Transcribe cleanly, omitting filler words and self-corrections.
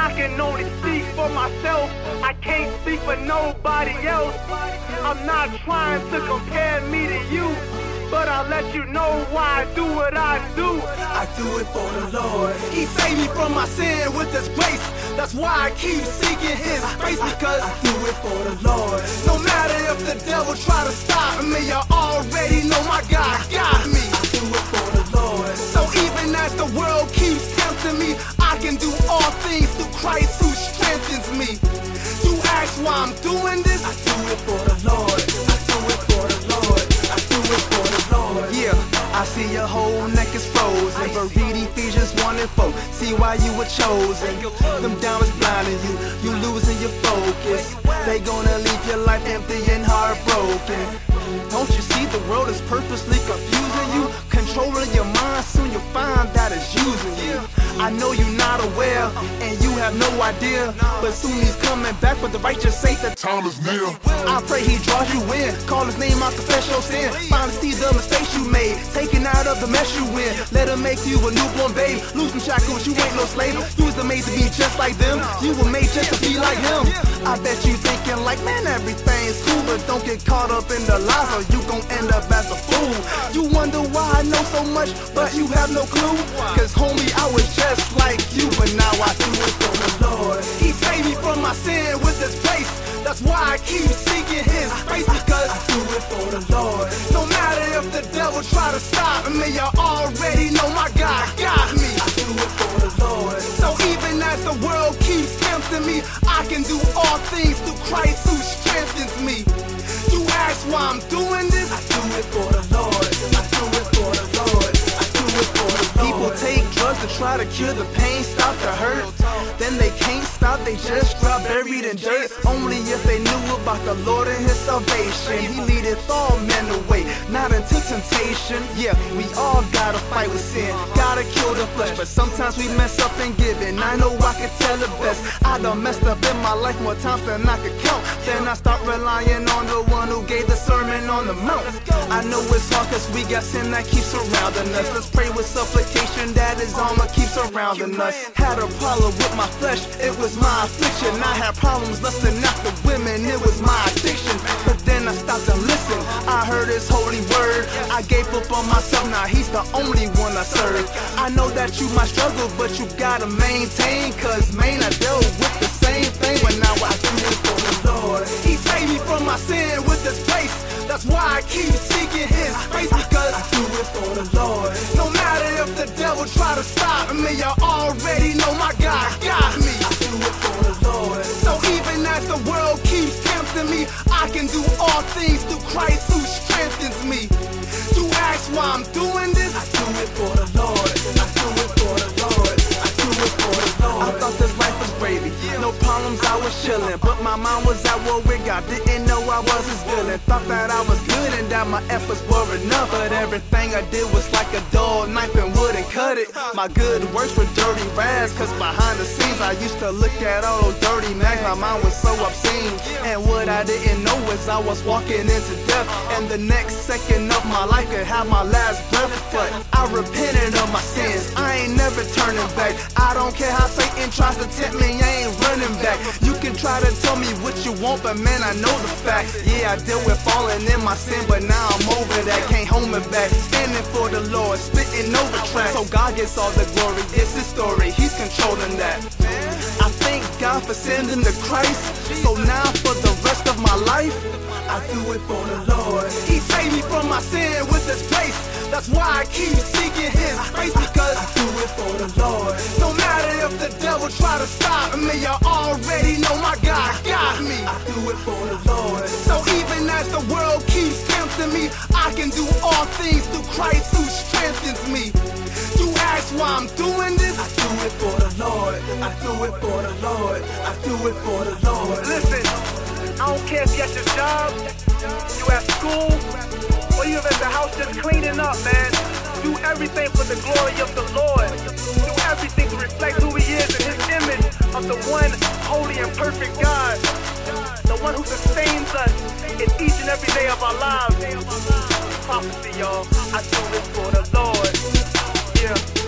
I can only speak for myself. I can't speak for nobody else. I'm not trying to compare me to you, but I'll let you know why I do what I do. I do it for the Lord. He saved me from my sin with His grace. That's why I keep seeking His face, because I do it for the Lord. No matter if the devil try to stop me, you already know my God got me. I do it for the Lord. So even as the world keeps tempting me, I can do all things through Christ who strengthens me. You ask why I'm doing this? I do it for the Lord. I do it for the Lord. I do it for the Lord. Yeah, I see your whole neck is frozen, but read Ephesians 1 and 4. See why you were chosen. Them diamonds blinding you, you losing your focus. They gonna leave your life empty and heartbroken. Don't you see the world is purposely confusing you? Controlling your mind, soon you'll find that it's using you. I know you're not aware, and you have no idea, but soon He's coming back for the righteous sake. The time is near. I pray He draws you in. Call His name out, confess your sin. Finally see the mistakes you made, taken out of the mess you in. Let Him make you a newborn babe. Losing shackles, you ain't no slave. You was made to be just like them. You were made just to be like Him. I bet you thinking like, man, everything's cool, but don't get caught up in the lies or you gon' end up as a fool. You wonder why I know so much, but you have no clue. Cause homie, I was just like you, but now I do it for the Lord. He saved me from my sin with His grace. That's why I keep seeking His face, because I do it for the Lord. No matter if the devil try to stop me, you already know my God got me. I do it for the Lord. So even as the world keeps tempting me, I can do all things through Christ who strengthens me. You ask why I'm doing this? I do it for the Lord. I do it for the Lord. I do it for the Lord. People take drugs to try to cure the pain, stop the hurt. Then they can't stop, they just drop buried in dirt. Only if they knew about the Lord and His salvation. He leadeth all men away, not into temptation. Yeah, we all gotta fight with sin, gotta kill the flesh, but sometimes we mess up and give in. I know I could tell it best. I done messed up in my life more times than I could count. Then I start relying on the one who gave the Sermon on the Mount. I know it's hard cause we got sin that keeps surrounding us. Let's pray with supplication that His armor keeps surrounding us. Had a problem with my flesh, it was my affliction. I had problems lusting after women, it was my addiction. But then I stopped and listened, I heard His holy word. I gave up on myself, now He's the only one I serve. I know that you might struggle, but you gotta maintain, cause man, I dealt with the same thing, but now I do it for the Lord. He saved me from my sin with His grace. That's why I keep seeking His face, because I do it for the Lord. No matter if the devil try to stop me, you already know my God got me. I do it for the Lord. So even as the world keeps tempting me, I can do all things through Christ who strengthens me. You ask why I'm doing this? I do it for the Lord. I do it for the Lord. I do it for the Lord. I thought this life was gravy, no problems, I was chillin', but my mind was at war with God. Didn't know I was His villain. Thought that I was good and that my efforts were enough, but everything I did was like a dull knife and wouldn't cut it. My good works were dirty rags, cause behind the scenes I used to look at all those dirty mags. My mind was so obscene, and what I didn't know is I was walking into death, and the next second of my life could have my last breath. But I repented of my sins, I ain't never turning back. I don't care how Satan tries to tempt me, I ain't running back. You can try to tell me what you want, but man, I know the fact. Yeah, I deal with falling in my sin, but now I'm over that. Can't hold me back, standing for the Lord, spitting over tracks. So God gets all the glory, it's His story, He's controlling that. I thank God for sending the Christ, so now for the rest of my life, I do it for the Lord. He saved me from my sin with His grace. That's why I keep seeking His face, because I do it for the Lord. No matter if the devil try to stop me, you already know my God got me. I do it for the Lord. So even as the world keeps tempting me, I can do all things through Christ who strengthens me. You ask why I'm doing this? I do it for the Lord. I do it for the Lord. I do it for the Lord. Listen, I don't care if you're at your job, you at school, or you at the house just cleaning up, man. Do everything for the glory of the Lord. Do everything to reflect who He is in His image of the one holy and perfect God. The one who sustains us in each and every day of our lives. Prophecy, y'all. I do this for the Lord. Yeah.